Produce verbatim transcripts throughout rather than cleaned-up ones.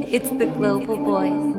It's the Global Boys.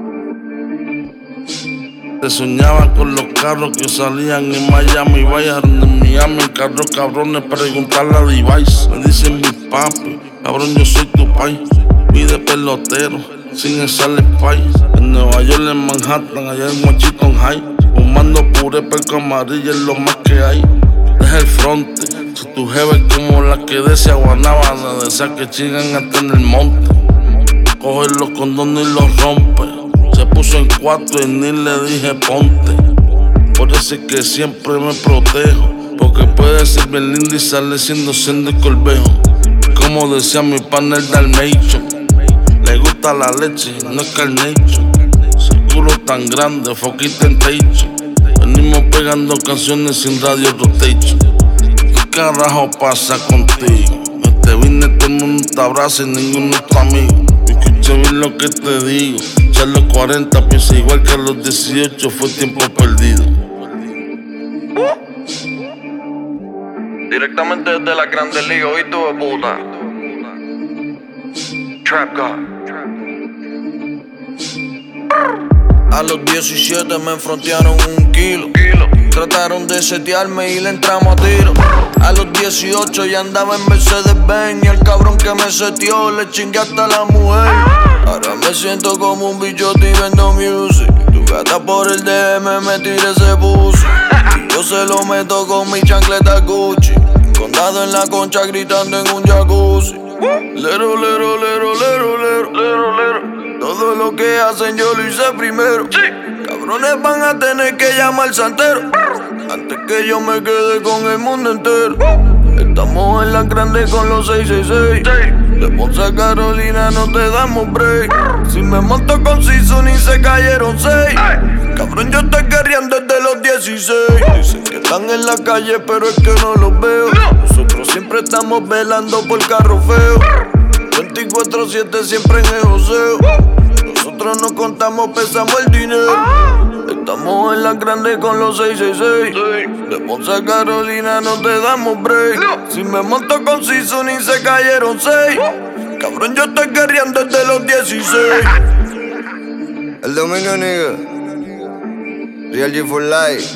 Te soñaba con los carros que salían en Miami, vayan en Miami, en carros cabrones, preguntarle a Device. Me dicen mi papi, cabrón, yo soy tu pai. Pide pelotero, sin echarle spy. En Nueva York, en Manhattan, allá en Washington High. Fumando puré, perco amarillo es lo más que hay. Deja el fronte, si tu jeva es como la que desea Guanábana, de esas que chingan hasta en el monte. Coge los condones y los rompe. Se puso en cuatro y ni le dije ponte. Por eso es que siempre me protejo, porque puede ser bien linda y sale siendo sendo y corbejo. Como decía mi partner Dalmation, le gusta la leche, no es Carnation. Ese culo tan grande, foquita en techo. Venimos pegando canciones sin radio rotation. ¿Qué carajo pasa contigo? Me te vine, todo el mundo te abraza y ninguno es tu amigo. Escucha bien lo que te digo. Ya a los cuarenta piensa igual que a los dieciocho, fue tiempo perdido. Directamente desde la Grandes Ligas, ¿oíste, de puta? Trap God. A los diecisiete me frontearon un kilo. Trataron de setearme y le entramos a tiro. A los dieciocho ya andaba en Mercedes-Benz y al cabrón que me seteó le chingué hasta la mujer. Ahora me siento como un bichote y vendo music. Tu gata por el D M me tira ese pussy. Y yo se lo meto con mi chancleta Gucci. Condado en la concha gritando en un jacuzzi. Lero, lero, lero, lero, lero, lero, lero. Todo lo que hacen yo lo hice primero. Cabrones van a tener que llamar al santero antes que yo me quede con el mundo entero. Estamos en la grande con los seis seis seis. De Ponce a Carolina no te damos break. Si me monto con Sisu ni se cayeron seis. Cabrón, yo estoy guerreando desde los dieciséis. Dicen que están en la calle pero es que no los veo. Nosotros siempre estamos velando por carro feo. veinticuatro siete siempre en el joseo. Nosotros no contamos, pesamos el dinero. Estamos en la grande con los seis seis seis. De Ponce a Carolina no te damos break. Si me monto con Sisu ni se cayeron seis. Cabrón, yo estoy guerreando desde los dieciséis. El dominio, nigga. Real G for life.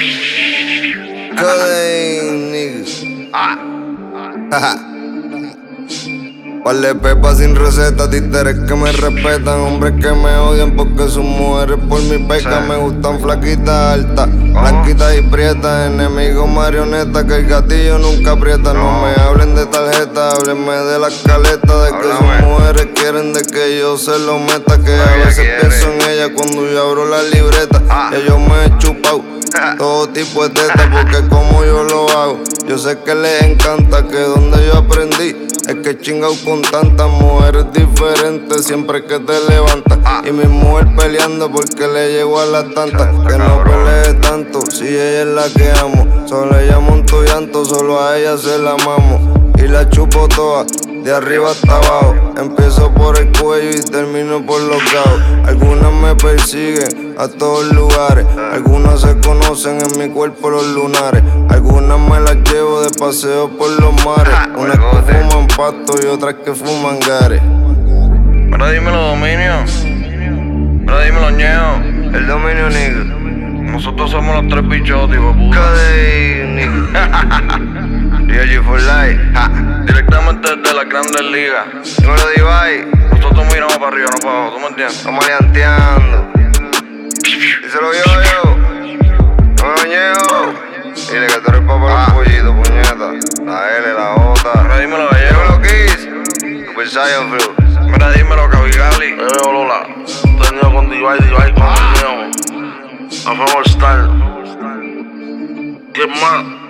Codeine, nigga. Jaja. Par de pepas sin receta, títeres que me respetan, hombres que me odian porque sus mujeres por mi peca me gustan flaquitas, altas, blanquitas y prietas, enemigos marionetas que el gatillo nunca aprieta. No me hablen de tarjeta, háblenme de la caleta, de que sus mujeres quieren de que yo se lo meta, que a veces pienso en ella cuando yo abro la libreta, que yo me he chupado todo tipo de teta porque como yo lo hago, yo sé que les encanta, que donde yo aprendí es que chingao con tantas mujeres diferentes siempre que te levantas. Y mi mujer peleando porque le llego a las tantas. Que no pelee tanto, si ella es la que amo. Solo ella monto llanto, solo a ella se la mamo. Y la chupo toda, de arriba hasta abajo. Empiezo por el cuello y termino por los gados. Algunas me persiguen a todos lugares. Algunas se conocen en mi cuerpo los lunares. Algunas me las llevo de paseo por los mares. Unas que fuman pasto y otras que fuman gares. Mira, dímelo, Dominio. Mira, dímelo, Ñeo. El dominio, nigga. Nosotros somos los tres bichotes, hijo de puta. Codeine, nigga. Real G for life. Ja. Directamente desde las Grandes Ligas. Dímelo, Device. Nosotros miramos para arriba, no para abajo, ¿tú me entiendes? Estamos leanteando. Díselo yo, yo. No me bañeo. Dile que tú eres el papá de un pollito, puñeta. La L, la J. Mira, dímelo, Gallego. Dímelo, Kiss. Super Saiyan Fruit. Mira, dímelo, Cabigali. Yo veo Lola, tenido con Device, Device con el mío. A favor, Star. ¿Quién más?